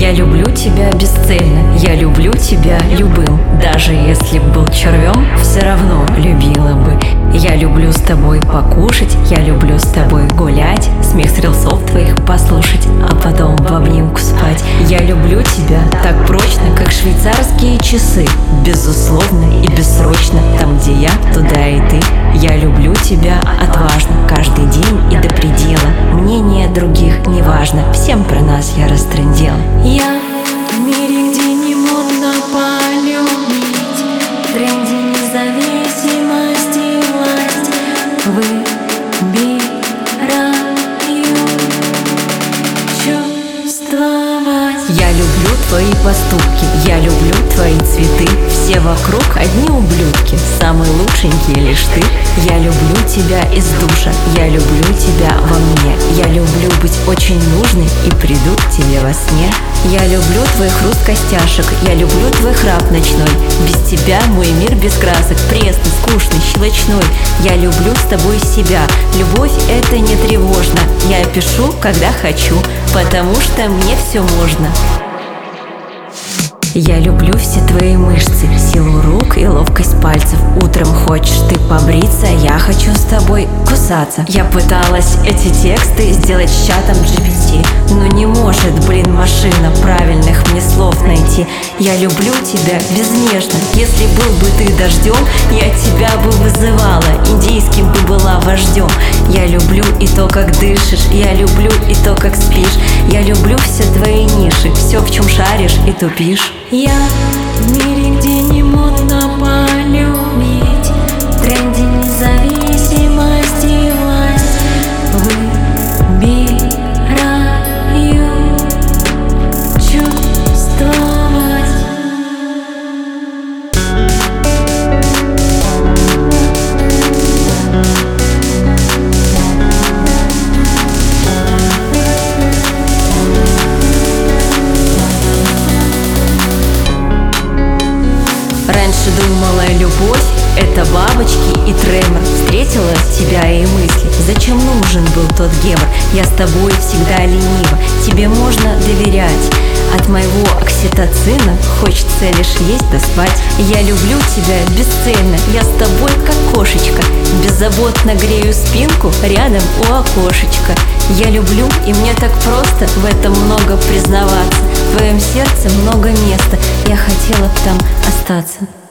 Я люблю тебя бесцельно, я люблю тебя любым. Даже если б был червем, все равно любила бы. Я люблю с тобой покушать, я люблю с тобой гулять, смех с рилсов твоих послушать, а потом в обнимку спать. Я люблю тебя так прочно, как швейцарские часы, безусловно и бессрочно. Там, где я, туда и ты. Я люблю тебя отважно, каждый день и до предела. Мнение других не важно, всем про нас я растрындела. Я в мире, где не модно полюбить, в тренде независимость и власть выбираю чувствовать. Я люблю твои поступки, я люблю твои цветы. Все вокруг одни ублюдки, самый лучшенький лишь ты. Я люблю тебя из душа, я люблю тебя во мне. Я люблю быть очень нужной и приду к тебе во сне. Я люблю твой хруст костяшек, я люблю твой храп ночной. Без тебя мой мир без красок, пресный, скучный, щелочной. Я люблю с тобой себя, любовь это не тревожно. Я пишу, когда хочу, потому что мне все можно. Я люблю все твои мышцы, силу рук и ловкость пальцев. Утром хочешь ты побриться, я хочу с тобой кусаться. Я пыталась эти тексты сделать с чатом GPT, но не может, машина правильных мне слов найти. Я люблю тебя безнежно, если был бы ты дождем, я тебя бы вызывала, индийским бы была вождем. Я люблю и то, как дышишь, я люблю и то, как спишь. Я люблю все твои ниши, все, в чем шаришь и тупишь. Я в мире, где не модно полюбить, в тренде независимость и власть выбираю чувствовать. Раньше думала, любовь — это бабочки и тремор. Встретила тебя и мысли, зачем нужен был тот гемор? Я с тобой всегда ленива, тебе можно доверять. От моего окситоцина хочется лишь есть да спать. Я люблю тебя бесцельно, я с тобой как кошечка. Беззаботно грею спинку рядом у окошечка. Я люблю, и мне так просто в этом много признаваться. В твоем сердце много места, я хотела б там остаться.